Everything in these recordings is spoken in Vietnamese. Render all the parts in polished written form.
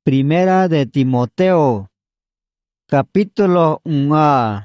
Primera de Timoteo, capítulo 1.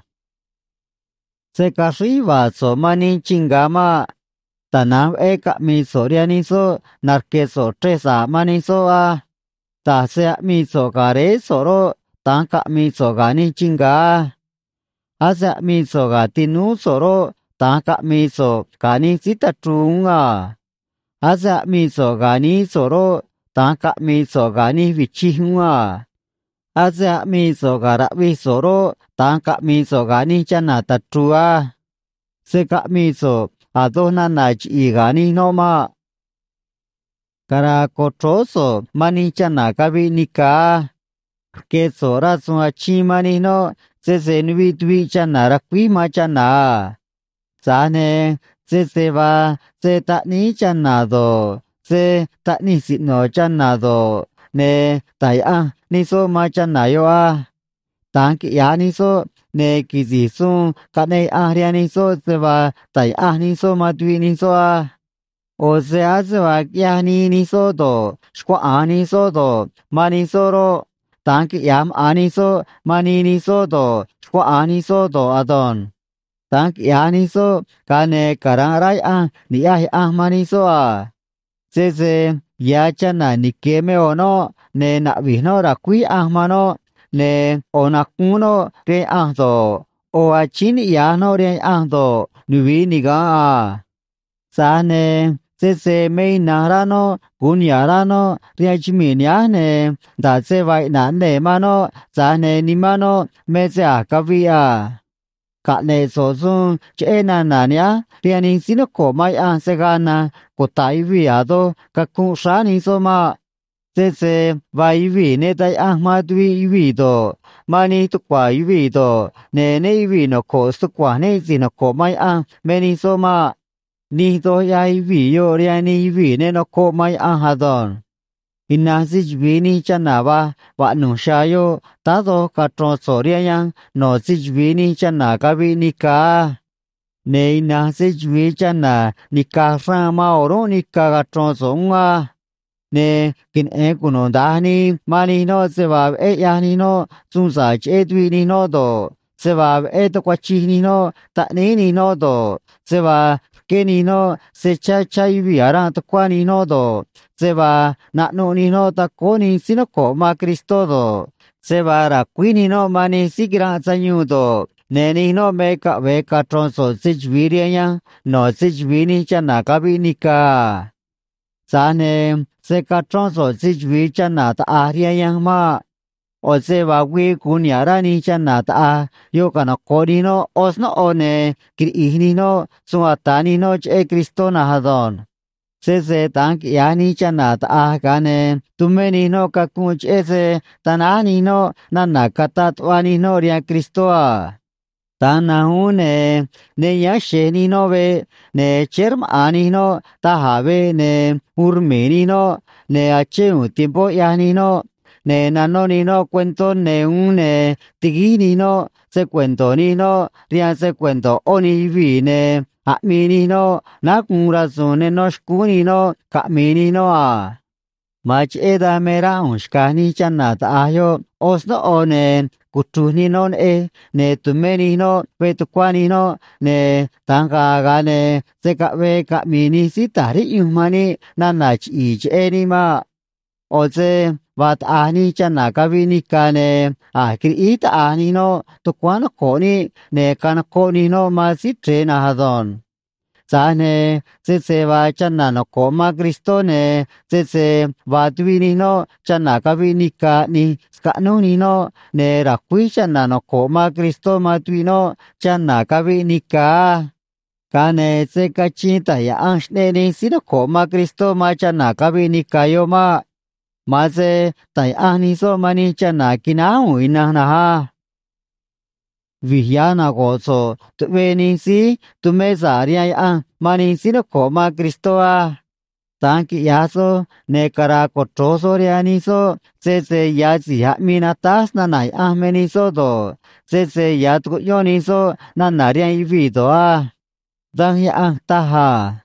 Se casriva so mani chingama, tanam eka mi sorianiso, narkeso tresa maniso a, ta sea mi so gare soro, tanka mi so gani chinga, asa mi so gatinu soro, tanka mi so gani sita trunga, asa mi so gani soro, tanka mi so gani vichihunga. Asa mi so gara vi soro tangka mi so gani chana tatrua seka mi so adona na chi gani no ma kara kotroso mani chana kavi nika ke sora sua chi mani no se nui tui chana rakwi ma chana sane se va se ta ni chana do se ta ni si no chana do ne tai a ni so ma chana yo a tang ki ya ni so ne ki zi su ka ne a ria ni so se va tai a ni so ma tui ni so a o se a se va ya ni so do shwa a ni so do ma ni so ro tang ki yam a ni so ma ni so do shwa a ni so do adon tang ki ya ni so ka ne karang rai a ni a ma ni so a se ya chana ni ke me o no ne na vi no ra kui a ma no ne ona kuno re a do o a chin ya no re a do nu vi ni ga a sa ne se me na ra no kun ya ra no re chi mi nya ne da se vai na ne ma no sa ne ni ma no me se a ka vi a cả nề số dung chế na nya liền in xin cổ mai an se gana cổ tai vi à do các cụ sa ni so ma se vai vi ne tai an ma tui vi do ma ni tu kwa vi do ne vi no ko su kwa ne si no ko mai an me ni so ma ni do yai vi yo liền ni vi ne no ko mai an ha don Inazij vini chanava wa no shayo tado katron soriayan no zij vini chanaka vinika ne inazij vi chana nika rama oro nika katron songa ne kin e kuno dani mani no seba e yani no sunsa che ni no do seba e to kwachi ni no ta ni no do seba ke ni no se cha chai vi ara to kwa ni no do seba na no ni no ta ko ni sino ko ma Cristo do seba ra qui ni no mani sigira sanyu do ne ni no me ka ve ka tron so sich vi ya no sich vi ni cha na ka vi ni ka sa ne se ka tron so sich vi cha na ta a ria ya ma o se va vi kun ya ra ni cha na ta yo ka no ko ni no os no o ne kri ni no so ta ni no che Cristo na ha don se tang ya ni cha na ta ka ne tume ni no ka ku che se ta na ni no na na ka ta twa ni no ria Cristo a ta na hu ne ya she ni no ve ne cherm ani no ta ha ve ne ur me ni no ne a che u tiempo ya ni no ne na no ni no cuento ne un ne tigi ni no se cuento ni no ria se cuento oni vi ne a mi ni no na kun ra so ne no sku ni no ka mi ni no a mach eda mera unska ni chana ta yo os no one kutu ni no ne tu me ni no ve tu kwa ni no ne tanga ga ne se ka ve ka mi ni si ta ri yu ma ni na na chi che ni ma o se vat a ni chana ka vi ni ka ne a kri i ta ni no tu kwa no ko ni ne ka na ko ni no ma si tre na ha don sa ne se va chana no ko ma Cristo ne se va tu ni no chana ka vi ni ka ni ska no ni no ne ra kui chana no ko ma Cristo ma tu no chana ka vi ni ka ne se ka chi ta ya an ne ni si no ko ma Cristo ma chana ka vi ni ka yo ma se tai an ni so ma ni chana kina u ina na ha vì ya na go so tu ve ni si tu me sa ria a mani si no ko ma Cristo a ta ki ya so ne kara ko tro so ria ni so se ya si ha mi na tas na nai a me ni so do se ya tu yo ni so na ria i vi do a dang ya ta ha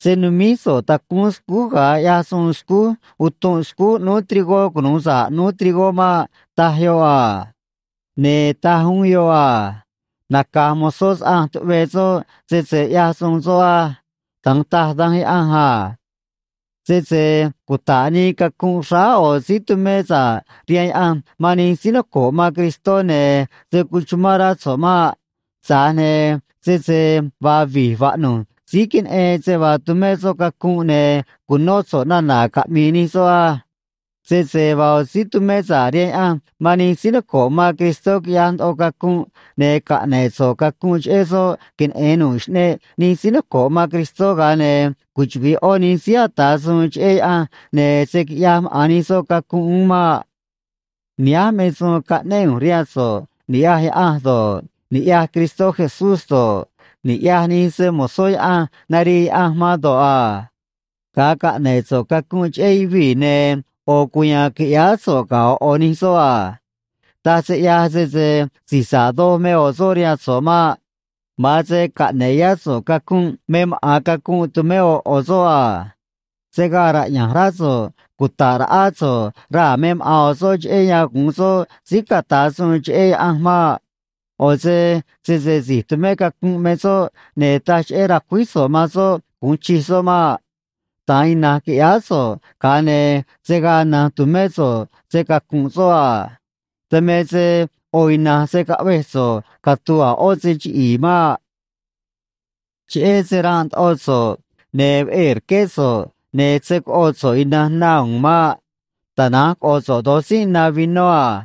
Senumiso takun sku ga ya son sku utun sku no trigo kunusa no trigo ma tahyoa. Ne tahun yoa. Nakamosos tu beso se ya son soa. Tang tah dang ha. Se kutani kakun sa o situ mesa rian an mani sinoko ma Cristo ne se kuchumara soma sa ne se va vi va no sikin se va tu meso kakun ne kunoso nana kamini soa se va situ mesa rian an mani sinoko ma Cristo kian o kakun ne ka ne so kakun eso kin enu ne ni sinoko ma Cristo ga ne kuch vi oni sia ta sun che a ne se yam ani so kakun ma nia me so ka ne ria so nia a so nia Cristo Jesús so nia ni se mo soy a nari a ma do a ka ne so kakun che vi ne o kuya ki ya so ka oni so a ta se ya se si sa do me o so ria so ma mà sẽ cả này ya số các cung mem à các cung tụi mèo ở số à sẽ cả ra nhà ra số cụ ta ra số ra mem à số chế ya cũng số chỉ cả ta số chế ăn mà ở sẽ gì tụi mèo các cung mèo số nè ta chế ra quý số mà số cũng chỉ số mà tại na cái ya số cả nè sẽ cả na tụi mèo số sẽ các cung số à tụi mèo sẽ ôi na sẽ cả về số cả tua ở chỉ mà chế sẽ ran also ne queso ne sẽ also ina naung mà ta na also đó xin na vinoa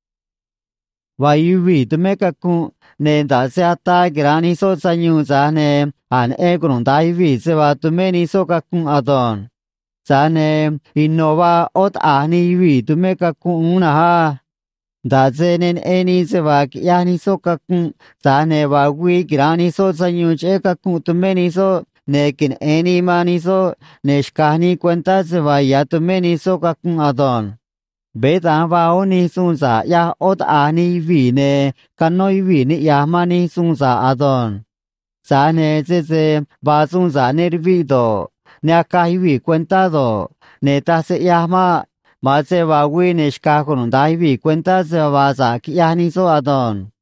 vai vi tu me ka ku ne da se ta grani so sa nyu za ne an gron dai vi se va tu me ni so ka ku adon za ne innova ot ani vi tu me ka ku na ha da ze nen eni se va ya ni so ka ku za ne va wi grani so sa nyu che ka ku tu me ni so ne kin eni ma ni so ne shkani cuenta se va ya tu me ni so ka ku adon bé ta vào ni sung sa ya ot a ni vi ne kan noi vi ni ya ma ni sung sa adon sa ne se va sung sa ne vi do ne ka vi cuenta do ne ta se ya ma se va wi ne ska con dai vi cuenta se va sa ki ya ni so adon